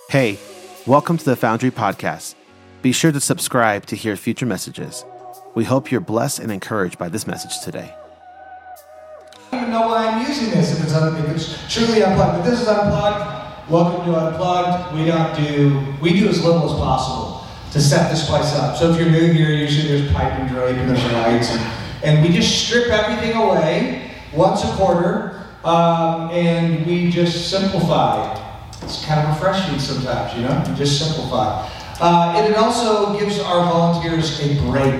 Hey, welcome to the Foundry Podcast. Be sure to subscribe to hear future messages. We hope you're blessed and encouraged by this message today. I don't even know why I'm using this if it's truly unplugged. But this is Unplugged. Welcome to Unplugged. We do as little as possible to set this place up. So if you're new here, usually there's pipe and drape and there's lights. And we just strip everything away once a quarter and we just simplify. It's kind of refreshing sometimes, you know? You just simplify. And it also gives our volunteers a break.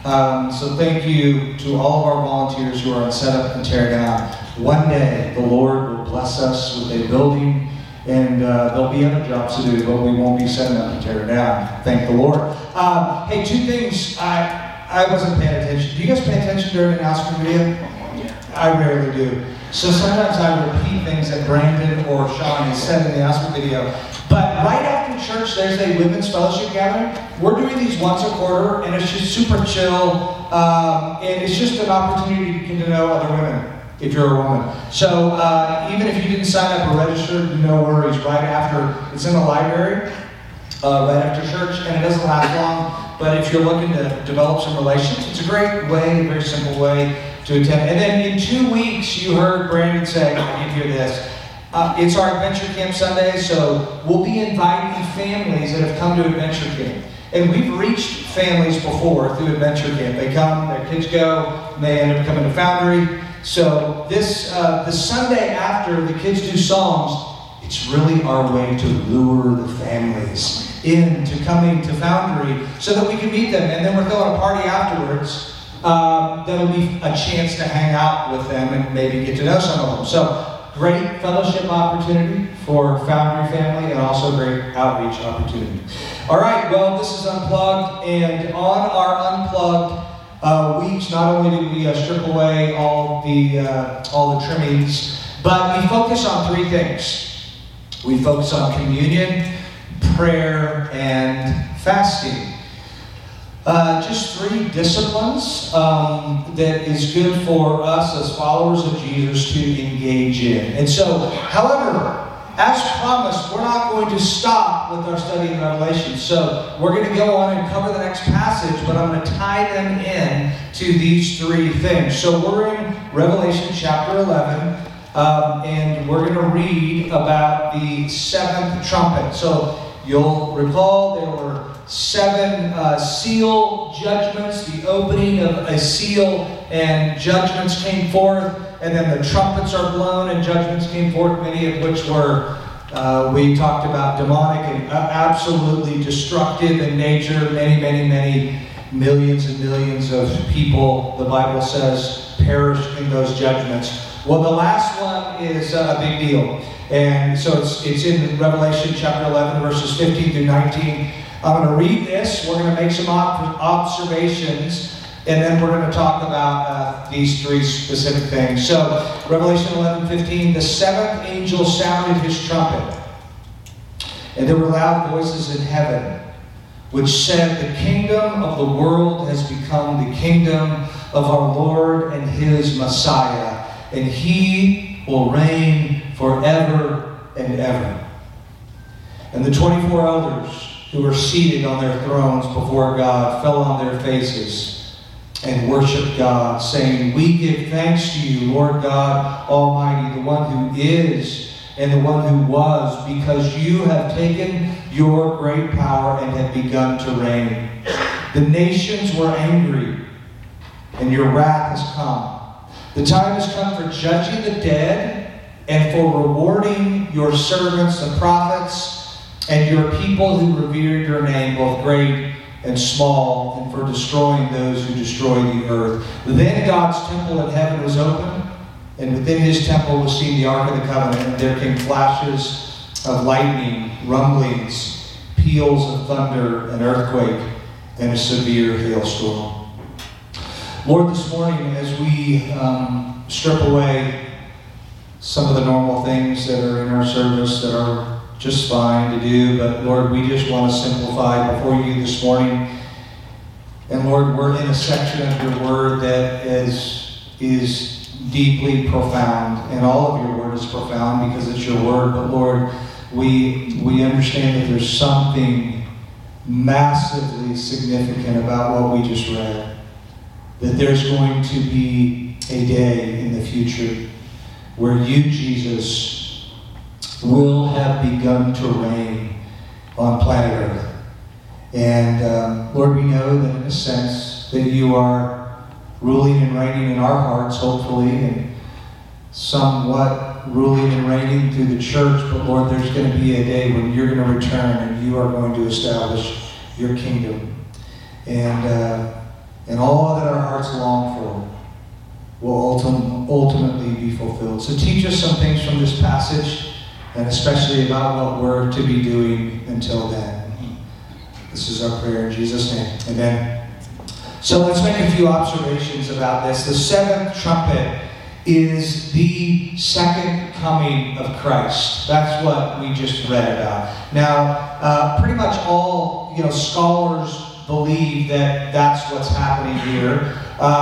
So thank you to all of our volunteers who are on setup and tear down. One day, the Lord will bless us with a building, and there'll be other jobs to do, but we won't be setting up and tearing down. Thank the Lord. Hey, two things I wasn't paying attention. Do you guys pay attention during an announcement video? I rarely do. So sometimes I repeat things that Brandon or Sean has said in the announcement video. But right after church, there's a women's fellowship gathering. We're doing these once a quarter, and it's just super chill. And it's just an opportunity to get to know other women, if you're a woman. So even if you didn't sign up or register, no worries. Right after, it's in the library, right after church, and it doesn't last long. But if you're looking to develop some relations, it's a great way, a very simple way to attend. And then in 2 weeks, you heard Brandon say, I didn't hear this, it's our Adventure Camp Sunday, so we'll be inviting families that have come to Adventure Camp. And we've reached families before through Adventure Camp. They come, their kids go, and they end up coming to Foundry. So this, the Sunday after the kids do songs, it's really our way to lure the families into coming to Foundry so that we can meet them. And then we're throwing a party afterwards. That'll be a chance to hang out with them and maybe get to know some of them. So great fellowship opportunity for Foundry family and also great outreach opportunity. All right, well, this is Unplugged, and on our Unplugged weeks, not only do we strip away all the trimmings, but we focus on three things. We focus on communion, prayer, and fasting. Just three disciplines that is good for us as followers of Jesus to engage in. And so, however, as promised, we're not going to stop with our study in Revelation. So we're going to go on and cover the next passage, but I'm going to tie them in to these three things. So we're in Revelation chapter 11. And we're going to read about the seventh trumpet. So you'll recall there were seven seal judgments, the opening of a seal, and judgments came forth, and then the trumpets are blown and judgments came forth, many of which were, we talked about, demonic and absolutely destructive in nature. Many millions and millions of people, the Bible says, perished in those judgments. Well, the last one is a big deal. And so it's in Revelation chapter 11, verses 15 through 19. I'm going to read this. We're going to make some observations. And then we're going to talk about these three specific things. So, Revelation 11:15, the seventh angel sounded his trumpet. And there were loud voices in heaven, which said, the kingdom of the world has become the kingdom of our Lord and his Messiah. And he will reign forever and ever. And the 24 elders who were seated on their thrones before God fell on their faces and worshiped God, saying, we give thanks to you, Lord God Almighty, the one who is and the one who was, because you have taken your great power and have begun to reign. The nations were angry, and your wrath has come. The time has come for judging the dead and for rewarding your servants, the prophets, and your people who revered your name, both great and small, and for destroying those who destroy the earth. Then God's temple in heaven was opened, and within his temple was seen the Ark of the Covenant, and there came flashes of lightning, rumblings, peals of thunder, an earthquake, and a severe hailstorm. Lord, this morning, as we strip away some of the normal things that are in our service that are just fine to do, but Lord, we just want to simplify before you this morning. And Lord, we're in a section of your word that is deeply profound, and all of your word is profound because it's your word. But Lord, we understand that there's something massively significant about what we just read. That there's going to be a day in the future where you, Jesus, will have begun to reign on planet Earth. And Lord, we know that in a sense that you are ruling and reigning in our hearts, hopefully, and somewhat ruling and reigning through the church. But Lord, there's going to be a day when you're going to return and you are going to establish your kingdom. And all that our hearts long for will ultimately be fulfilled. So teach us some things from this passage, and especially about what we're to be doing until then. This is our prayer in Jesus' name. Amen. So let's make a few observations about this. The seventh trumpet is the second coming of Christ. That's what we just read about. Now, pretty much all scholars believe that that's what's happening here.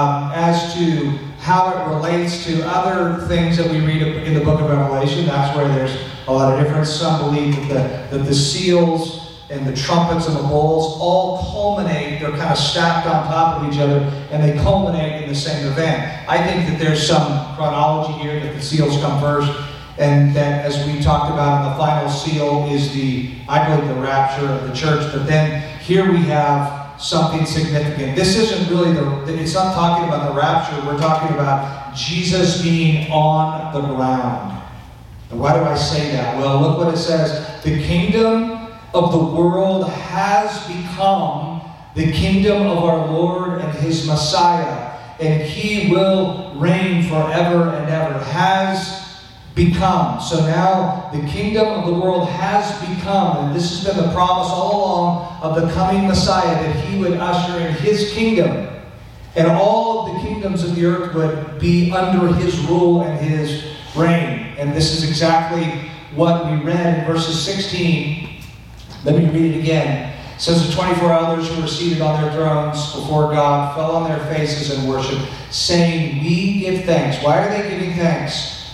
As to how it relates to other things that we read in the book of Revelation, that's where there's a lot of difference. Some believe that the seals and the trumpets and the bowls all culminate, they're kind of stacked on top of each other, and they culminate in the same event. I think that there's some chronology here, that the seals come first, and that, as we talked about, the final seal is I believe, the rapture of the church. But then here we have something significant. This isn't really it's not talking about the rapture. We're talking about Jesus being on the ground. And why do I say that? Well, look what it says. The kingdom of the world has become the kingdom of our Lord and his Messiah, and he will reign forever and ever. Has become. So now the kingdom of the world has become, and this has been the promise all along of the coming Messiah, that he would usher in his kingdom, and all of the kingdoms of the earth would be under his rule and his reign. And this is exactly what we read in verses 16. Let me read it again. It says, the 24 elders who were seated on their thrones before God fell on their faces and worshiped, saying, we give thanks. Why are they giving thanks?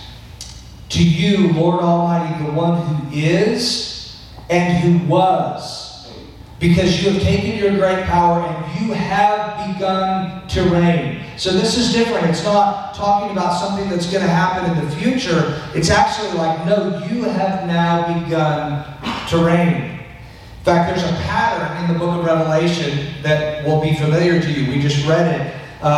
To you, Lord Almighty, the one who is and who was, because you have taken your great power and you have begun to reign. So this is different. It's not talking about something that's going to happen in the future. It's actually like, no, you have now begun to reign. In fact, there's a pattern in the book of Revelation that will be familiar to you. We just read it.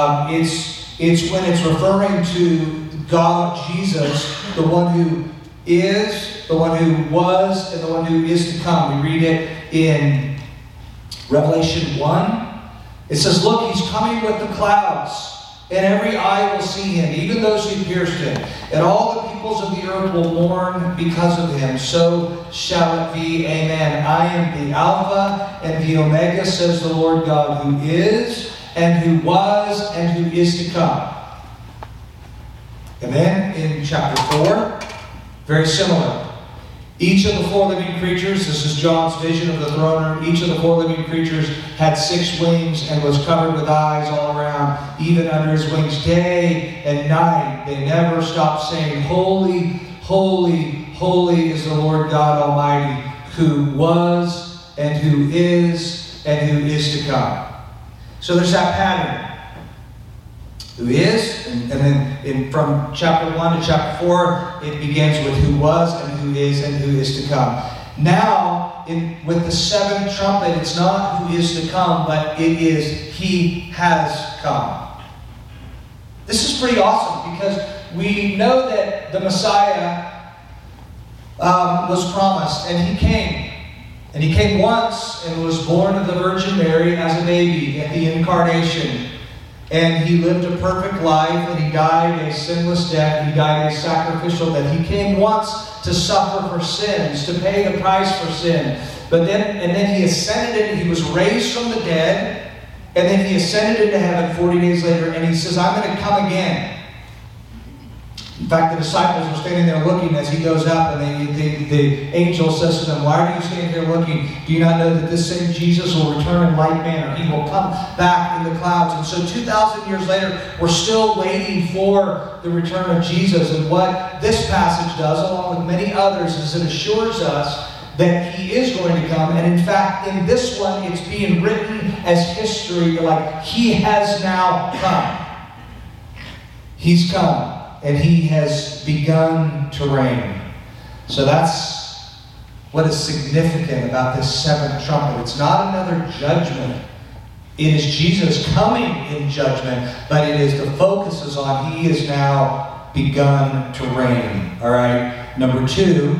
It's when it's referring to God, Jesus, the one who is, the one who was, and the one who is to come. We read it in Revelation 1. It says, look, he's coming with the clouds, and every eye will see him, even those who pierced him. And all the peoples of the earth will mourn because of him. So shall it be. Amen. I am the Alpha and the Omega, says the Lord God, who is, and who was, and who is to come. And then in chapter 4, very similar. Each of the four living creatures, this is John's vision of the throne room, each of the four living creatures had 6 wings and was covered with eyes all around, even under his wings, day and night. They never stopped saying, holy, holy, holy is the Lord God Almighty, who was and who is to come. So there's that pattern. Who is, and then from chapter 1 to chapter 4, it begins with who was and who is to come. Now, with the seventh trumpet, it's not who is to come, but it is he has come. This is pretty awesome, because we know that the Messiah was promised, and he came. And he came once and was born of the Virgin Mary as a baby at the Incarnation. And he lived a perfect life, and he died a sinless death. He died a sacrificial death. He came once to suffer for sins, to pay the price for sin. But then he ascended, and he was raised from the dead. And then he ascended into heaven 40 days later, and he says, I'm going to come again. In fact, the disciples were standing there looking as he goes up, and the angel says to them, "Why are you standing here looking? Do you not know that this same Jesus will return in like manner? He will come back in the clouds." And so 2,000 years later, we're still waiting for the return of Jesus. And what this passage does, along with many others, is it assures us that he is going to come. And in fact, in this one, it's being written as history, like he has now come. He's come. And he has begun to reign. So that's what is significant about this seventh trumpet. It's not another judgment. It is Jesus coming in judgment, but it is the focus is on he is now begun to reign. All right. Number 2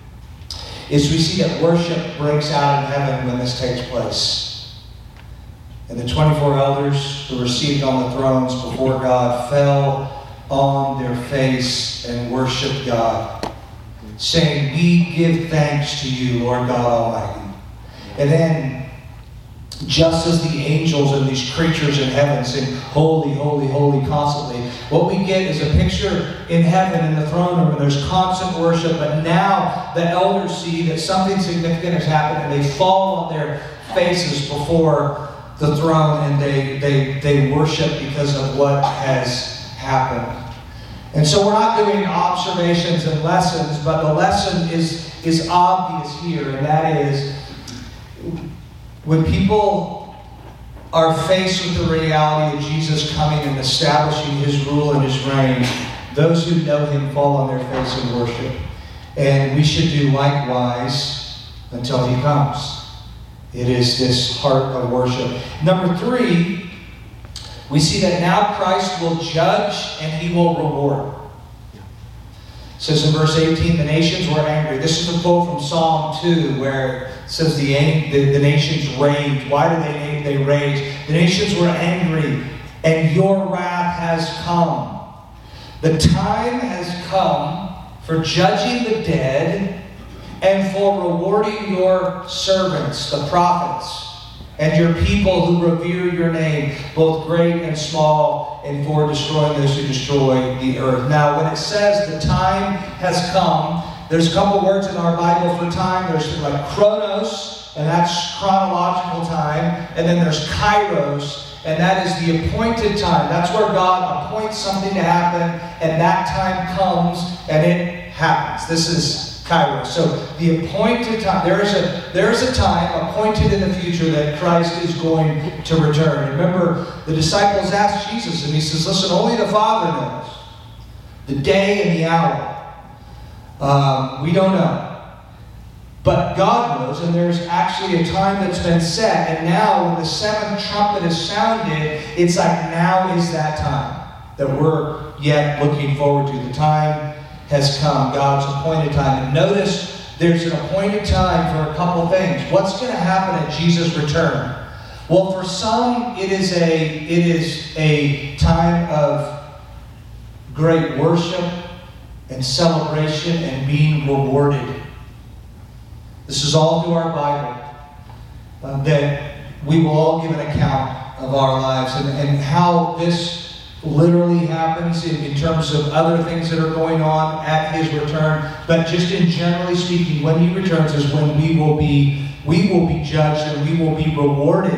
is we see that worship breaks out in heaven when this takes place. And the 24 elders who were seated on the thrones before God fell on their face and worship God, saying, "We give thanks to you, Lord God Almighty." And then, just as the angels and these creatures in heaven sing, "Holy, holy, holy," constantly, what we get is a picture in heaven in the throne room, and there's constant worship. But now the elders see that something significant has happened, and they fall on their faces before the throne, and they worship because of what has happened. And so we're not doing observations and lessons, but the lesson is obvious here, and that is when people are faced with the reality of Jesus coming and establishing his rule and his reign, those who know him fall on their face in worship. And we should do likewise until he comes. It is this heart of worship. Number 3, we see that now Christ will judge and he will reward. It says in verse 18, the nations were angry. This is a quote from Psalm 2 where it says the nations raged. Why do they rage? The nations were angry and your wrath has come. The time has come for judging the dead and for rewarding your servants, the prophets, and your people who revere your name, both great and small, and for destroying those who destroy the earth. Now, when it says the time has come, there's a couple words in our Bible for time. There's like chronos, and that's chronological time. And then there's kairos, and that is the appointed time. That's where God appoints something to happen, and that time comes, and it happens. This is Kairos. So the appointed time, there is a time appointed in the future that Christ is going to return. Remember, the disciples asked Jesus, and he says, "Listen, only the Father knows the day and the hour. We don't know. But God knows, and there's actually a time that's been set. And now, when the seventh trumpet is sounded, it's like now is that time that we're yet looking forward to. The time has come, God's appointed time. And notice there's an appointed time for a couple things. What's going to happen at Jesus' return? Well, for some, it is a time of great worship and celebration and being rewarded. This is all through our Bible, that we will all give an account of our lives and how this literally happens in terms of other things that are going on at his return. But just in generally speaking, when he returns is when we will be judged and we will be rewarded.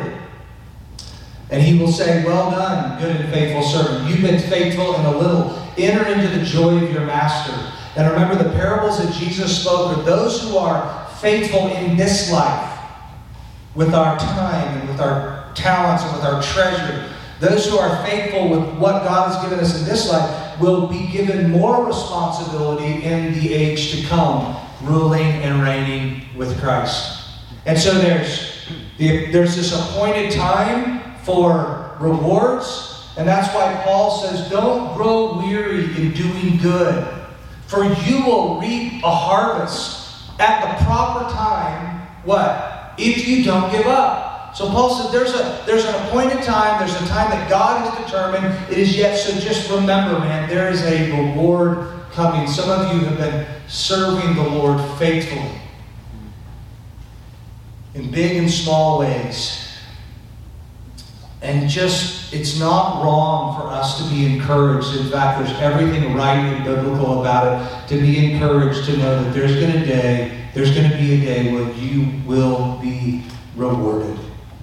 And he will say, "Well done, good and faithful servant. You've been faithful in a little. Enter into the joy of your master." And remember, the parables that Jesus spoke are those who are faithful in this life with our time and with our talents and with our treasure. Those who are faithful with what God has given us in this life will be given more responsibility in the age to come, ruling and reigning with Christ. And so there's this appointed time for rewards, and that's why Paul says, "Don't grow weary in doing good, for you will reap a harvest at the proper time." What? If you don't give up. So Paul said there's an appointed time, there's a time that God has determined. It is yet, so just remember, man, there is a reward coming. Some of you have been serving the Lord faithfully in big and small ways. And just, it's not wrong for us to be encouraged. In fact, there's everything right and biblical about it, to be encouraged to know that there's going to be a day when you will be rewarded.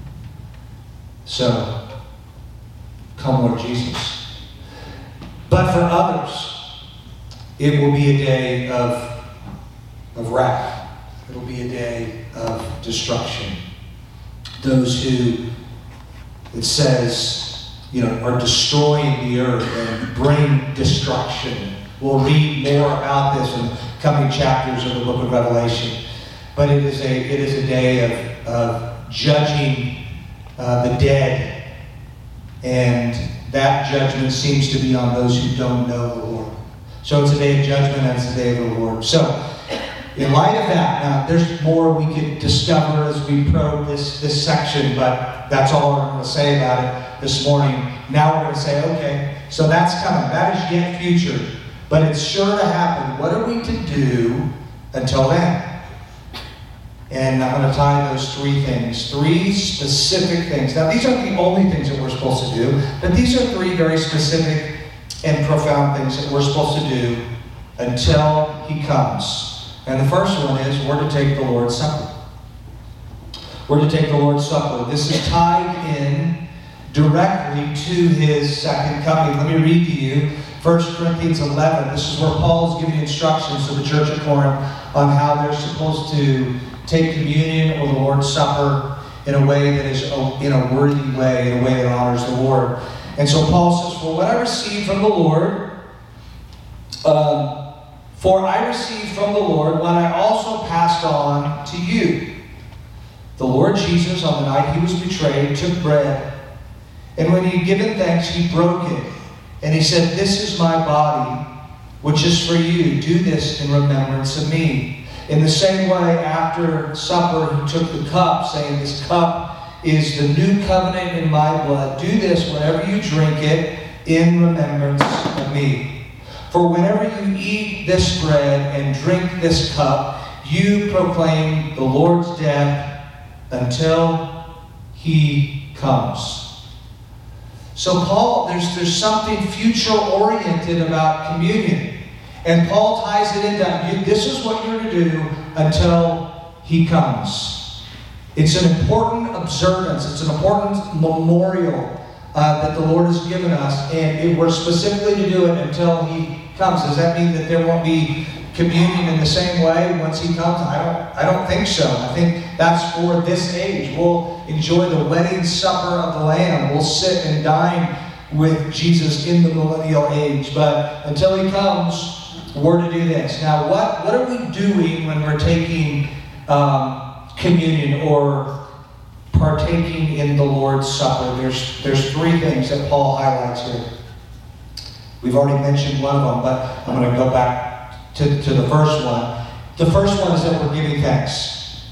So, come Lord Jesus. But for others, it will be a day of wrath. It will be a day of destruction. Those who, it says, are destroying the earth and bring destruction. We'll read more about this in the coming chapters of the book of Revelation. But it is a day of judging the dead. And that judgment seems to be on those who don't know the Lord. So it's a day of judgment and it's a day of reward. So, in light of that, now there's more we could discover as we probe this section, but that's all we're going to say about it this morning. Now we're going to say, okay, so that's coming. That is yet future, but it's sure to happen. What are we to do until then? And I'm going to tie those three things, three specific things. Now, these aren't the only things that we're supposed to do, but these are three very specific and profound things that we're supposed to do until He comes. And the first one is we're to take the Lord's Supper. We're to take the Lord's Supper. This is tied in directly to His second coming. Let me read to you 1 Corinthians 11. This is where Paul is giving instructions to the church at Corinth on how they're supposed to take communion or the Lord's Supper in a way that is in a worthy way, in a way that honors the Lord. And so Paul says, for what I received from the Lord, for I received from the Lord what I also passed on to you. The Lord Jesus, on the night He was betrayed, took bread, and when He had given thanks, He broke it. And He said, this is my body, which is for you. Do this in remembrance of me. In the same way, after supper, He took the cup, saying, this cup is the new covenant in my blood. Do this whenever you drink it in remembrance of me. For whenever you eat this bread and drink this cup, you proclaim the Lord's death until He comes. So Paul, there's something future-oriented about communion. And Paul ties it into, this is what you're to do until He comes. It's an important observance. It's an important memorial that the Lord has given us. And we're specifically to do it until He comes. Does that mean that there won't be communion in the same way once He comes? I don't think so. I think that's for this age. We'll enjoy the wedding supper of the Lamb. We'll sit and dine with Jesus in the millennial age. But until He comes, we're to do this. Now, what are we doing when we're taking communion or partaking in the Lord's Supper? There's three things that Paul highlights here. We've already mentioned one of them, but I'm going to go back to the first one. The first one is that we're giving thanks.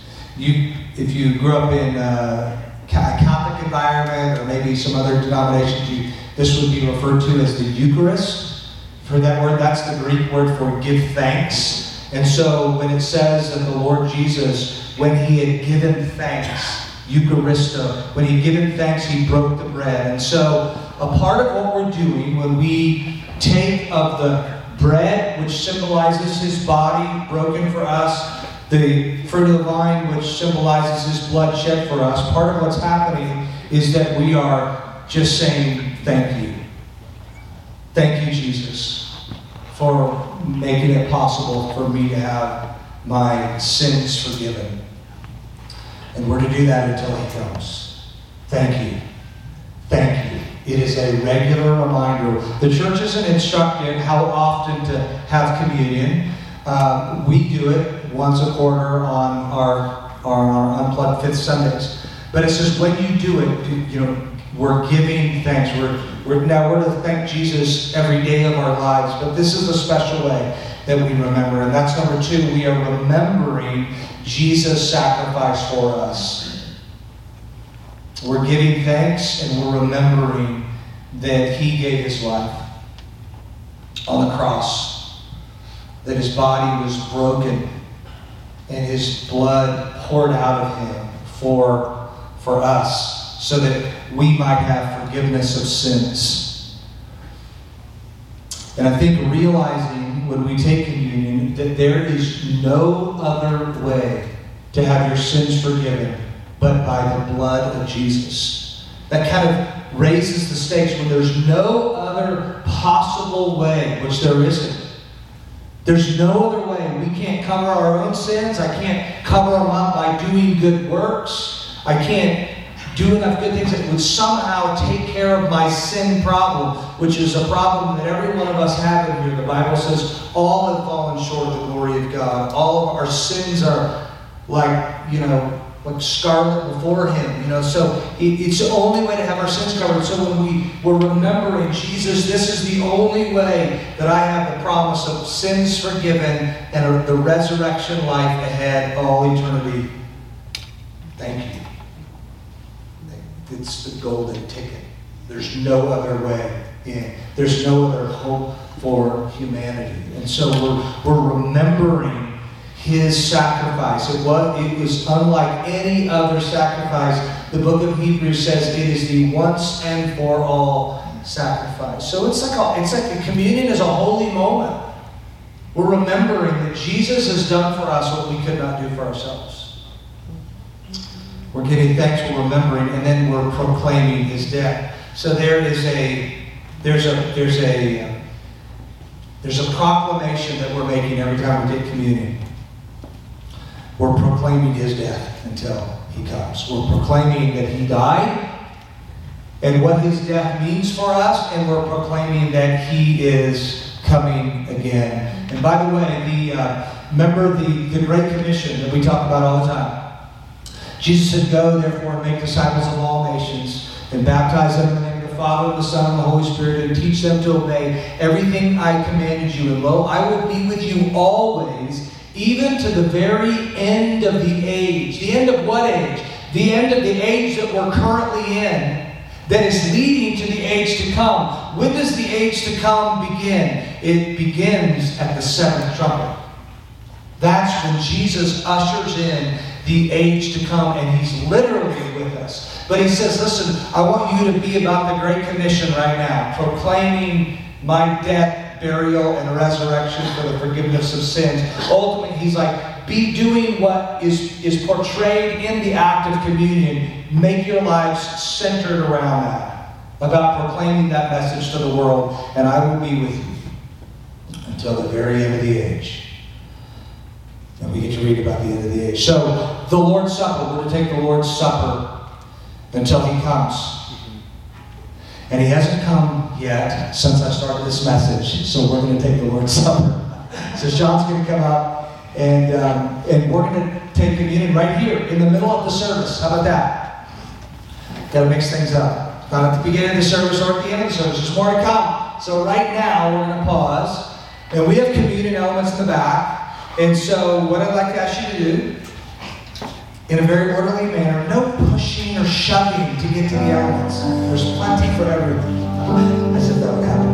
If you grew up in a Catholic environment or maybe some other denominations, this would be referred to as the Eucharist. For that word, that's the Greek word for give thanks. And so when it says that the Lord Jesus, when He had given thanks, Eucharisto, when He had given thanks, He broke the bread. And so a part of what we're doing when we take of the bread, which symbolizes His body broken for us, the fruit of the vine, which symbolizes His blood shed for us, part of what's happening is that we are just saying thank you. Thank you, Jesus, for making it possible for me to have my sins forgiven. And we're to do that until He comes. Thank you. Thank you. It is a regular reminder. The church isn't instructed how often to have communion. We do it once a quarter on our Unplugged Fifth Sundays. But it says when you do it, we're giving thanks. We're to thank Jesus every day of our lives. But this is a special way that we remember. And that's number two. We are remembering Jesus' sacrifice for us. We're giving thanks and we're remembering that He gave His life on the cross, that His body was broken and His blood poured out of Him for us so that we might have forgiveness of sins. And I think realizing when we take communion that there is no other way to have your sins forgiven but by the blood of Jesus. That kind of raises the stakes when there's no other possible way, which there isn't. There's no other way. We can't cover our own sins. I can't cover them up by doing good works. I can't do enough good things that would somehow take care of my sin problem, which is a problem that every one of us have in here. The Bible says all have fallen short of the glory of God. All of our sins are like scarlet before Him. So it's the only way to have our sins covered. So when we're remembering Jesus, this is the only way that I have the promise of sins forgiven and the resurrection life ahead all eternity. Thank you. It's the golden ticket. There's no other way in. There's no other hope for humanity. And so we're remembering His sacrifice. It was unlike any other sacrifice. The book of Hebrews says it is the once and for all sacrifice. So it's like a communion is a holy moment. We're remembering that Jesus has done for us what we could not do for ourselves. We're giving thanks, we're remembering, and then we're proclaiming His death. So there's a proclamation that we're making every time we take communion. We're proclaiming His death until He comes. We're proclaiming that He died and what His death means for us, and we're proclaiming that He is coming again. And by the way, remember the Great Commission that we talk about all the time. Jesus said, "Go, therefore, and make disciples of all nations, and baptize them in the name of the Father, and the Son, and the Holy Spirit, and teach them to obey everything I commanded you. And lo, I will be with you always, even to the very end of the age." The end of what age? The end of the age that we're currently in, that is leading to the age to come. When does the age to come begin? It begins at the seventh trumpet. That's when Jesus ushers in the age to come, and He's literally with us. But He says, listen, I want you to be about the Great Commission right now, proclaiming my death, burial, and resurrection for the forgiveness of sins. Ultimately, He's like, be doing what is portrayed in the act of communion. Make your lives centered around that, about proclaiming that message to the world, and I will be with you until the very end of the age. And we get to read about the end of the age. So, the Lord's Supper. We're to take the Lord's Supper until He comes. And He hasn't come yet since I started this message. So we're going to take the Lord's Supper. So Sean's going to come up, and we're going to take communion right here in the middle of the service. How about that? Got to mix things up. Not at the beginning of the service or at the end of the service. There's more to come. So right now, we're going to pause. And we have communion elements in the back. And so what I'd like to ask you to do, in a very orderly manner, no pushing or shoving to get to the elements. There's plenty for everything. I said that would happen.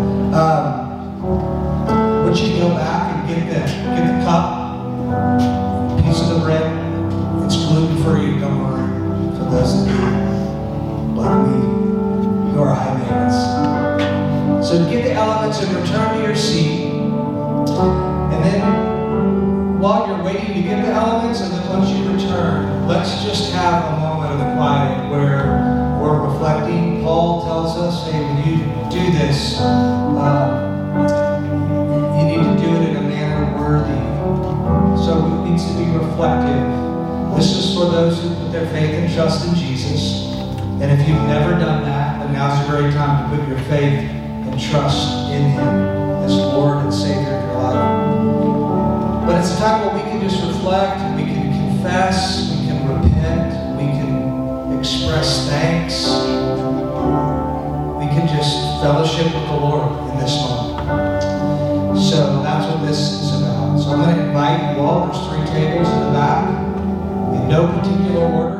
But you go back and get the cup, piece of the bread. It's gluten-free, don't worry. For those of you like me, who are high maintenance. So get the elements and return to your seat. And then while you're waiting to get the elements, and then once you return, let's just have a moment of quiet where we're reflecting. Paul tells us, hey, when you do this, you need to do it in a manner worthy. So it needs to be reflective. This is for those who put their faith and trust in Jesus. And if you've never done that, then now's a great time to put your faith and trust in Him as Lord and Savior of your life. But it's a time where we can just reflect, and we can confess, we can repent, we can express thanks. We can just fellowship with the Lord in this moment. So that's what this is about. So I'm going to invite you all. There's 3 tables in the back, in no particular order.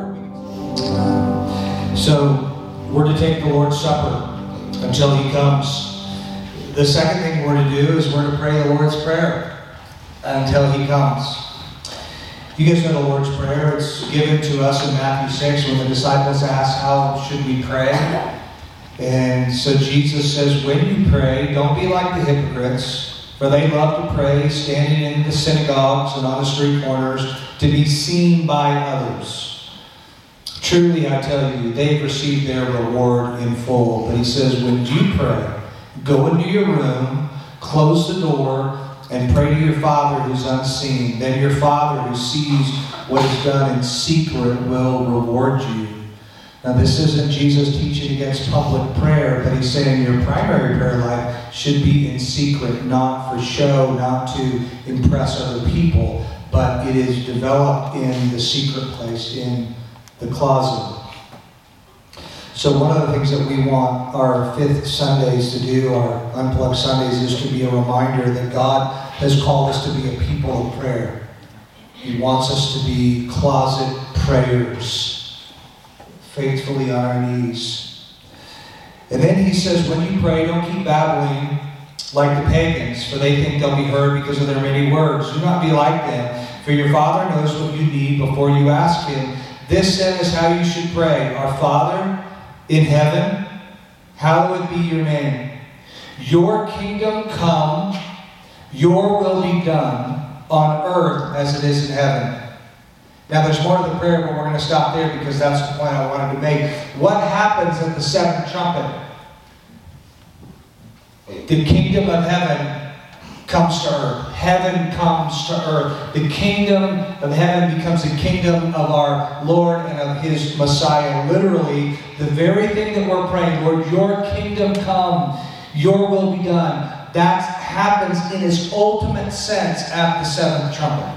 So we're to take the Lord's Supper until He comes. The second thing we're to do is we're to pray the Lord's Prayer until He comes. You guys know the Lord's Prayer. It's given to us in Matthew 6 when the disciples asked, how should we pray? And so Jesus says, when you pray, don't be like the hypocrites, for they love to pray standing in the synagogues and on the street corners to be seen by others. Truly, I tell you, they've received their reward in full. But he says, when you pray, go into your room, close the door, and pray to your Father who's unseen. Then your Father who sees what is done in secret will reward you. Now, this isn't Jesus teaching against public prayer, but he's saying your primary prayer life should be in secret, not for show, not to impress other people, but it is developed in the secret place, in the closet. So one of the things that we want our fifth Sundays to do, our Unplugged Sundays, is to be a reminder that God has called us to be a people of prayer. He wants us to be closet prayers, faithfully on our knees. And then he says, when you pray, don't keep babbling like the pagans, for they think they'll be heard because of their many words. Do not be like them, for your Father knows what you need before you ask him. This then is how you should pray. Our Father in heaven, hallowed be your name. Your kingdom come, your will be done on earth as it is in heaven. Now there's more to the prayer, but we're going to stop there because that's the point I wanted to make. What happens at the seventh trumpet? The kingdom of heaven comes to earth. Heaven comes to earth. The kingdom of heaven becomes the kingdom of our Lord and of his Messiah. Literally, the very thing that we're praying, Lord, your kingdom come, your will be done. That happens in its ultimate sense at the seventh trumpet.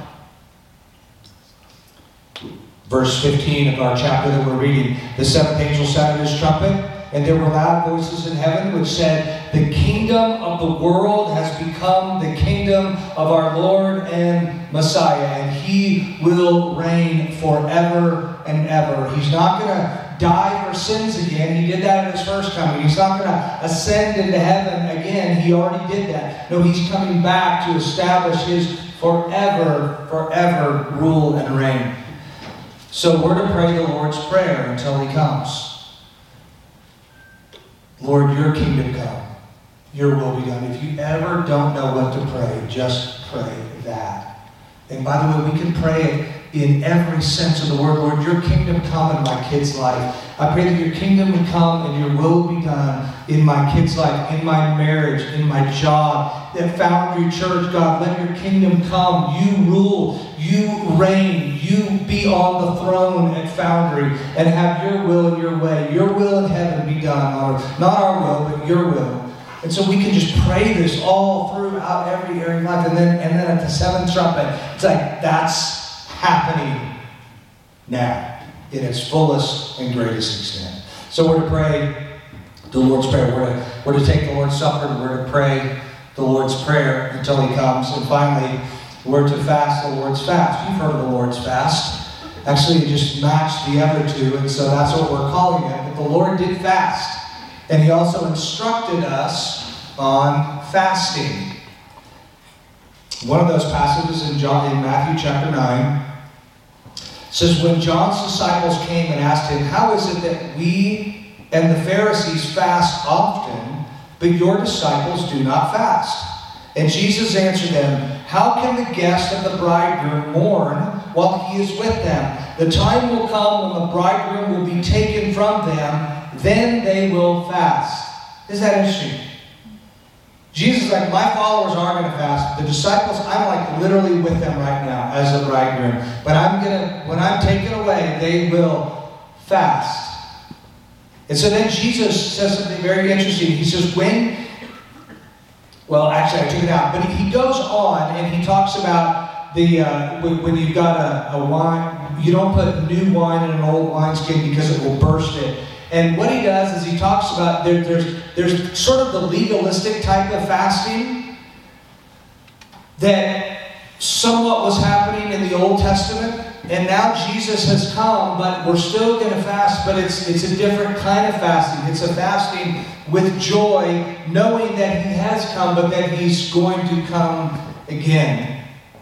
Verse 15 of our chapter that we're reading. The seventh angel sounded his trumpet, and there were loud voices in heaven which said, the kingdom of the world has become the kingdom of our Lord and Messiah, and he will reign forever and ever. He's not going to die for sins again. He did that at his first coming. He's not going to ascend into heaven again. He already did that. No, he's coming back to establish his forever rule and reign. So we're to pray the Lord's Prayer until he comes. Lord, your kingdom come. Your will be done. If you ever don't know what to pray, just pray that. And by the way, we can pray it in every sense of the word. Lord, your kingdom come in my kid's life. I pray that your kingdom would come and your will be done in my kid's life, in my marriage, in my job, at Foundry Church. God, let your kingdom come. You rule. You reign. You be on the throne at Foundry and have your will and your way. Your will in heaven be done on earth. Not our will, but your will. And so we can just pray this all throughout every area of life. And then at the seventh trumpet, it's like that's happening now in its fullest and greatest extent. So we're to pray the Lord's Prayer. We're to take the Lord's Supper, and we're to pray the Lord's Prayer until he comes. And finally, we're to fast the Lord's Fast. You've heard of the Lord's Fast. Actually, it just matched the other two, and so that's what we're calling it. But the Lord did fast. And he also instructed us on fasting. One of those passages in Matthew chapter 9 says, when John's disciples came and asked him, how is it that we and the Pharisees fast often, but your disciples do not fast? And Jesus answered them, how can the guest of the bridegroom mourn while he is with them? The time will come when the bridegroom will be taken from them, then they will fast. Isn't that interesting? Jesus is like, my followers are going to fast. The disciples, I'm like literally with them right now as a bridegroom. But when I'm taken away, they will fast. And so then Jesus says something very interesting. He says, actually I took it out. But he goes on and he talks about when you've got a wine, you don't put new wine in an old wineskin because it will burst it. And what he does is he talks about there's sort of the legalistic type of fasting that somewhat was happening in the Old Testament. And now Jesus has come, but we're still going to fast, but it's a different kind of fasting. It's a fasting with joy, knowing that he has come, but that he's going to come again.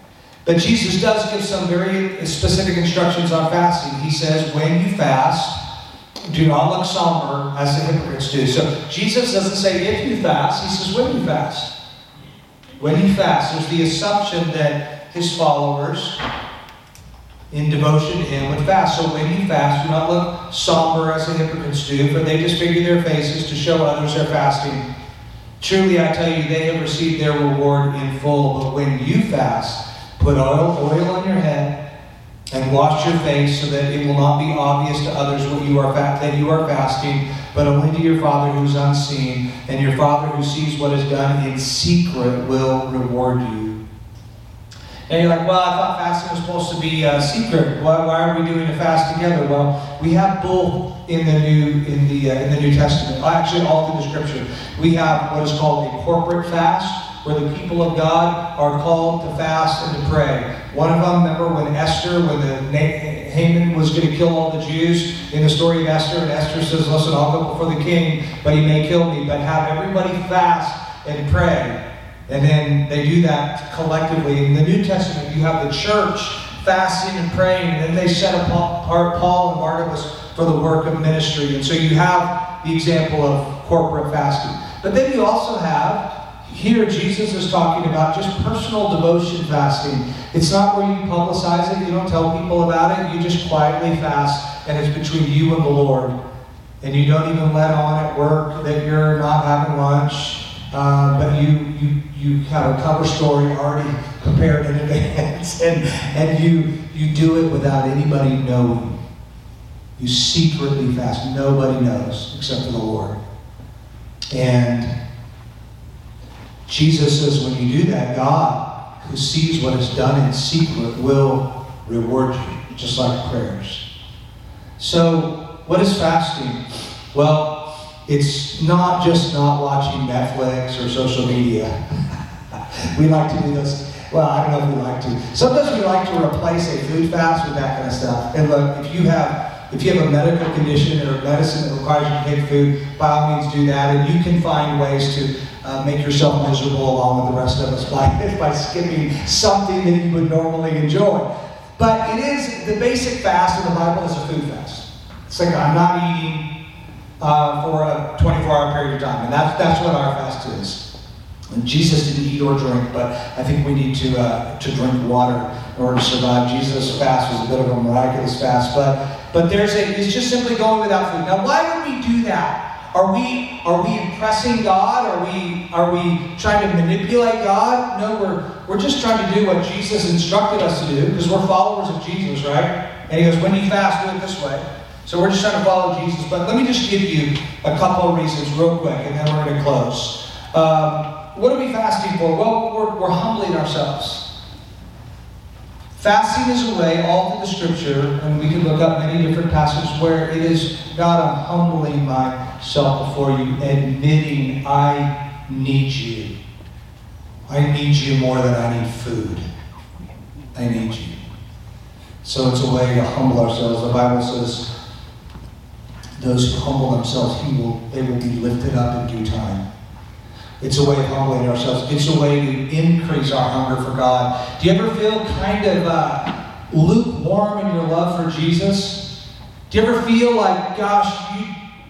But Jesus does give some very specific instructions on fasting. He says, when you fast, do not look somber as the hypocrites do. So Jesus doesn't say if you fast, he says when you fast. When you fast, there's the assumption that his followers, in devotion to him, would fast. So when you fast, do not look somber as the hypocrites do, for they disfigure their faces to show others they're fasting. Truly, I tell you, they have received their reward in full. But when you fast, put oil on your head and wash your face, so that it will not be obvious to others that you are fasting, but only to your Father who is unseen. And your Father who sees what is done in secret will reward you. And you're like, well, I thought fasting was supposed to be secret. Why are we doing a fast together? Well, we have both in the New Testament. Actually, all through the Scripture, we have what is called a corporate fast, where the people of God are called to fast and to pray. One of them, remember when Haman was going to kill all the Jews in the story of Esther, and Esther says, listen, I'll go before the king, but he may kill me, but have everybody fast and pray. And then they do that collectively. In the New Testament, you have the church fasting and praying, and then they set apart Paul and Barnabas for the work of ministry. And so you have the example of corporate fasting. But then you also have, here Jesus is talking about just personal devotion fasting. It's not where you publicize it, you don't tell people about it, you just quietly fast, and it's between you and the Lord. And you don't even let on at work that you're not having lunch. But you have a cover story already prepared in advance, and you do it without anybody knowing. You secretly fast. Nobody knows except for the Lord. And Jesus says when you do that, God, who sees what is done in secret, will reward you, just like prayers. So, what is fasting? Well, it's not just not watching Netflix or social media. We like to do this. Well, I don't know if we like to. Sometimes we like to replace a food fast with that kind of stuff. And look, if you have a medical condition or medicine that requires you to take food, by all means do that. And you can find ways to make yourself miserable along with the rest of us by skipping something that you would normally enjoy. But it is, the basic fast in the Bible is a food fast. It's like I'm not eating for a 24-hour period of time. And that's what our fast is. And Jesus didn't eat or drink, but I think we need to drink water in order to survive. Jesus' fast was a bit of a miraculous fast, but it's just simply going without food. Now, why would we do that? Are we impressing God? Are we trying to manipulate God? No, we're just trying to do what Jesus instructed us to do, because we're followers of Jesus, right? And he goes, when you fast, do it this way. So we're just trying to follow Jesus. But let me just give you a couple of reasons real quick, and then we're going to close. What are we fasting for? Well, we're humbling ourselves. Fasting is a way, all through the Scripture, and we can look up many different passages where it is, God, I'm humbling myself before you, admitting I need you. I need you more than I need food. I need you. So it's a way to humble ourselves. The Bible says, those who humble themselves, they will be lifted up in due time. It's a way of humbling ourselves. It's a way to increase our hunger for God. Do you ever feel kind of lukewarm in your love for Jesus? Do you ever feel like, gosh,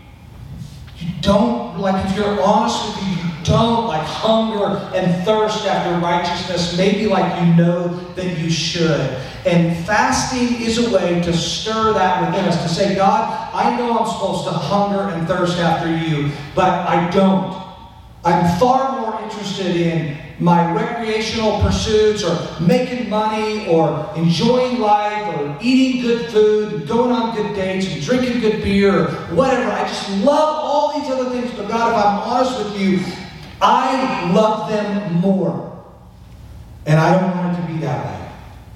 you don't, like if you're honest with you don't like hunger and thirst after righteousness, maybe like you know that you should. And fasting is a way to stir that within us, to say, God, I know I'm supposed to hunger and thirst after you, but I don't. I'm far more interested in my recreational pursuits, or making money, or enjoying life, or eating good food, and going on good dates, and drinking good beer, or whatever. I just love all these other things, but God, if I'm honest with you, I love them more. And I don't want it to be that way.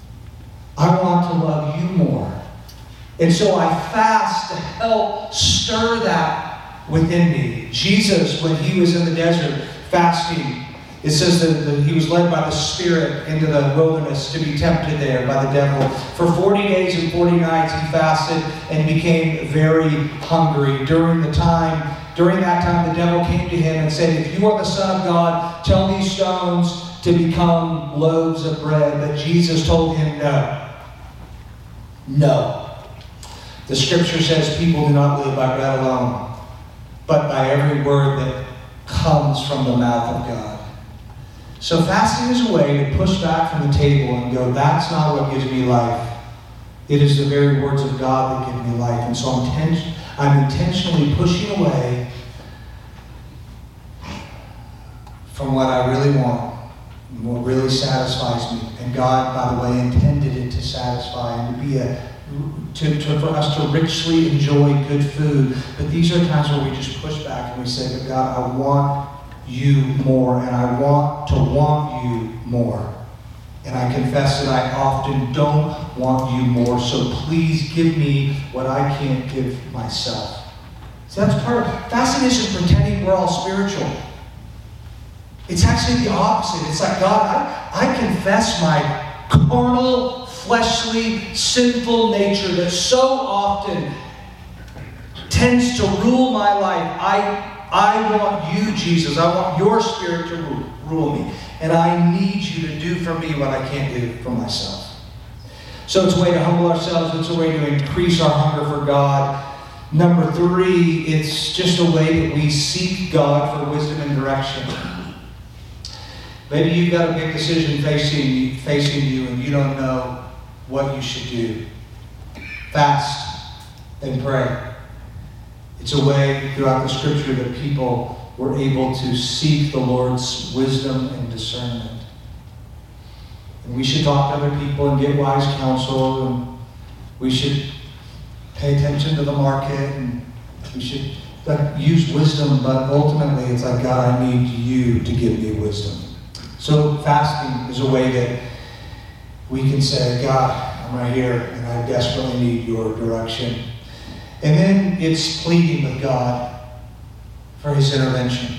I want to love you more. And so I fast to help stir that within me. Jesus, when he was in the desert fasting, it says that he was led by the Spirit into the wilderness to be tempted there by the devil. For 40 days and 40 nights he fasted and became very hungry. During that time, the devil came to him and said, if you are the Son of God, tell these stones to become loaves of bread, but Jesus told him no. No. The scripture says people do not live by bread alone, but by every word that comes from the mouth of God. So fasting is a way to push back from the table and go, that's not what gives me life. It is the very words of God that give me life. And so I'm intentionally pushing away from what I really want, and what really satisfies me. And God, by the way, intended it to satisfy and to be for us to richly enjoy good food. But these are times where we just push back and we say, but God, I want you more, and I want to want you more. And I confess that I often don't want you more, so please give me what I can't give myself. So that's part of fasting isn't pretending we're all spiritual. It's actually the opposite. It's like, God, I confess my carnal, fleshly, sinful nature that so often tends to rule my life. I want you, Jesus. I want your Spirit to rule me. And I need you to do for me what I can't do for myself. So it's a way to humble ourselves. It's a way to increase our hunger for God. Number 3, it's just a way that we seek God for wisdom and direction. Maybe you've got a big decision facing you and you don't know what you should do. Fast and pray. It's a way throughout the scripture that people were able to seek the Lord's wisdom and discernment. And we should talk to other people and get wise counsel, and we should pay attention to the market, and we should use wisdom, but ultimately it's like, God, I need you to give me wisdom. So fasting is a way that we can say, God, I'm right here, and I desperately need your direction. And then it's pleading with God for his intervention.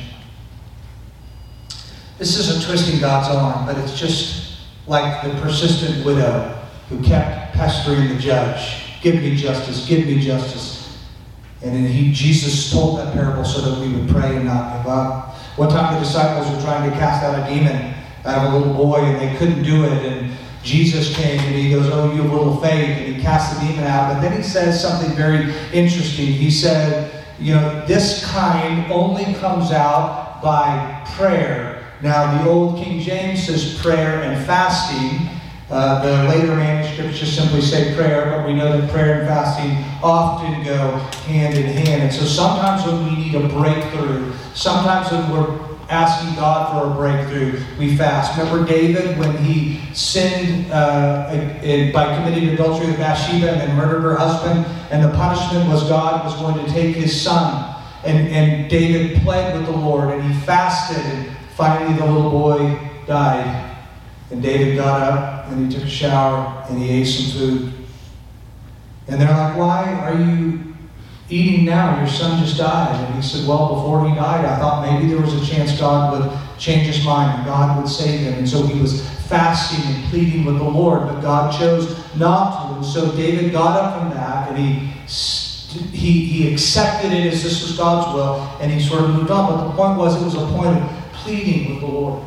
This isn't twisting God's arm, but it's just like the persistent widow who kept pestering the judge. Give me justice, give me justice. And then Jesus told that parable so that we would pray and not give up. One time the disciples were trying to cast out a demon out of a little boy, and they couldn't do it. And Jesus came and he goes, oh, you have little faith. And he cast the demon out. But then he says something very interesting. He said, this kind only comes out by prayer. Now, the old King James says prayer and fasting. The later manuscripts just simply say prayer, but we know that prayer and fasting often go hand in hand. And so sometimes when we need a breakthrough, sometimes when we're asking God for a breakthrough, we fast. Remember David when he sinned by committing adultery with Bathsheba and then murdered her husband, and the punishment was God was going to take his son. And David pled with the Lord, and he fasted, and finally the little boy died. And David got up, and he took a shower, and he ate some food. And they're like, why are you eating now? Your son just died. And he said, well, before he died, I thought maybe there was a chance God would change his mind and God would save him. And so he was fasting and pleading with the Lord, but God chose not to. And so David got up from that, and he accepted it as this was God's will, and he sort of moved on. But the point was, it was a point of pleading with the Lord.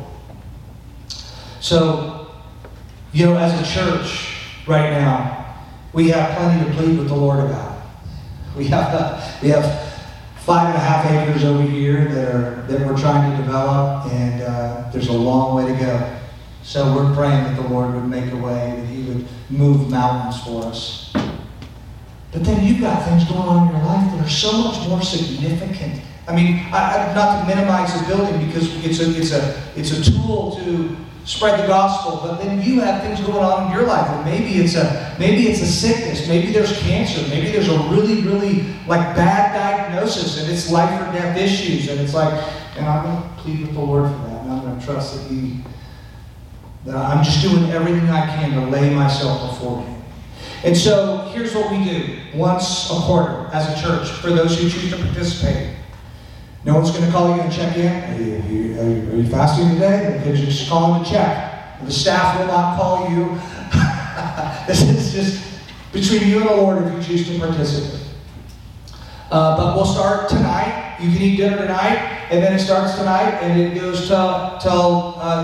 So, as a church right now, we have plenty to plead with the Lord about. We have 5.5 acres over here that we're trying to develop, and there's a long way to go. So we're praying that the Lord would make a way, that he would move mountains for us. But then you've got things going on in your life that are so much more significant. I mean, not to minimize the building, because it's a tool to spread the gospel, but then you have things going on in your life, and maybe it's a sickness, maybe there's cancer, maybe there's a really, really bad diagnosis, and it's life or death issues, and it's like, and I'm going to plead with the Lord for that, and I'm going to trust that I'm just doing everything I can to lay myself before him. And so here's what we do once a quarter as a church for those who choose to participate. No one's going to call you and check in. Are you fasting today? Because you're just calling to check. The staff will not call you. This is just between you and the Lord if you choose to participate. But we'll start tonight. You can eat dinner tonight, and then it starts tonight, and it goes till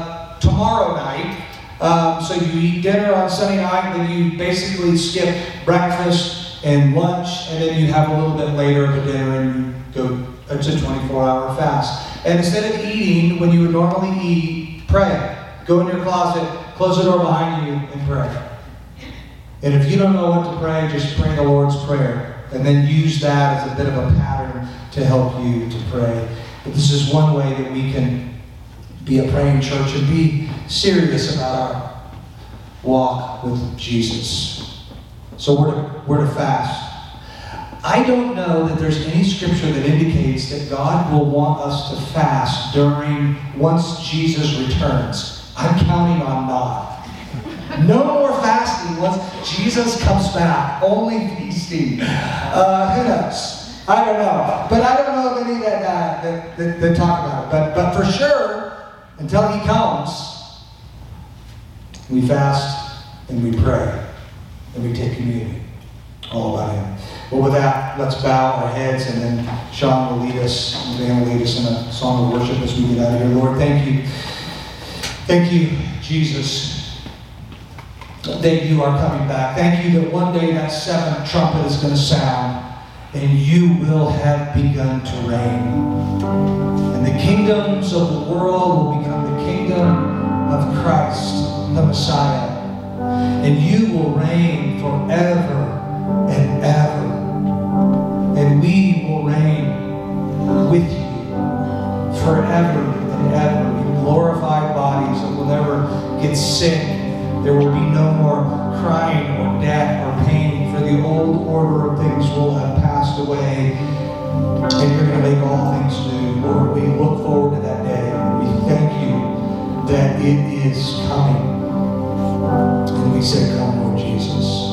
tomorrow night. So you eat dinner on Sunday night, then you basically skip breakfast and lunch, and then you have a little bit later of a dinner and you go, it's a 24-hour fast. And instead of eating when you would normally eat, pray. Go in your closet, close the door behind you, and pray. And if you don't know what to pray, just pray the Lord's Prayer. And then use that as a bit of a pattern to help you to pray. But this is one way that we can be a praying church and be serious about our walk with Jesus. So we're to fast. I don't know that there's any scripture that indicates that God will want us to fast once Jesus returns. I'm counting on not. No more fasting once Jesus comes back. Only feasting. Who knows? I don't know. But I don't know of any that talk about it. But for sure, until he comes, we fast and we pray and we take communion. All about him. Well, with that, let's bow our heads, and then Sean will lead us, and Dan will lead us in a song of worship as we get out of here. Lord, thank you. Thank you, Jesus, that you are coming back. Thank you that one day that seventh trumpet is going to sound, and you will have begun to reign. And the kingdoms of the world will become the kingdom of Christ, the Messiah. And you will reign forever and ever. And we will reign with you forever and ever in glorified bodies that will never get sick. There will be no more crying or death or pain, for the old order of things will have passed away, and you're going to make all things new. Lord, we look forward to that day, and we thank you that it is coming. And we say, come, Lord Jesus.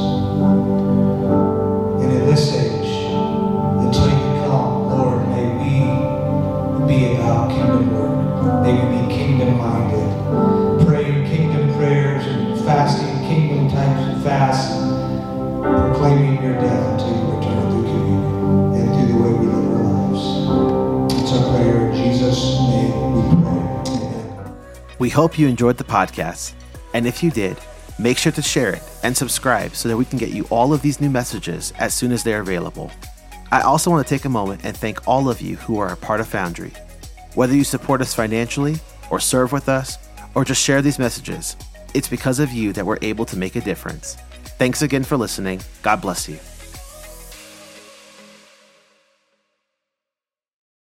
And in this age, until you come, Lord, may we be about kingdom work. May we be kingdom-minded, praying kingdom prayers and fasting kingdom types of fasts, proclaiming your death until you return through communion and through the way we live our lives. It's our prayer in Jesus' name we pray. Amen. We hope you enjoyed the podcast. And if you did, make sure to share it and subscribe so that we can get you all of these new messages as soon as they're available. I also want to take a moment and thank all of you who are a part of Foundry. Whether you support us financially, or serve with us, or just share these messages, it's because of you that we're able to make a difference. Thanks again for listening. God bless you.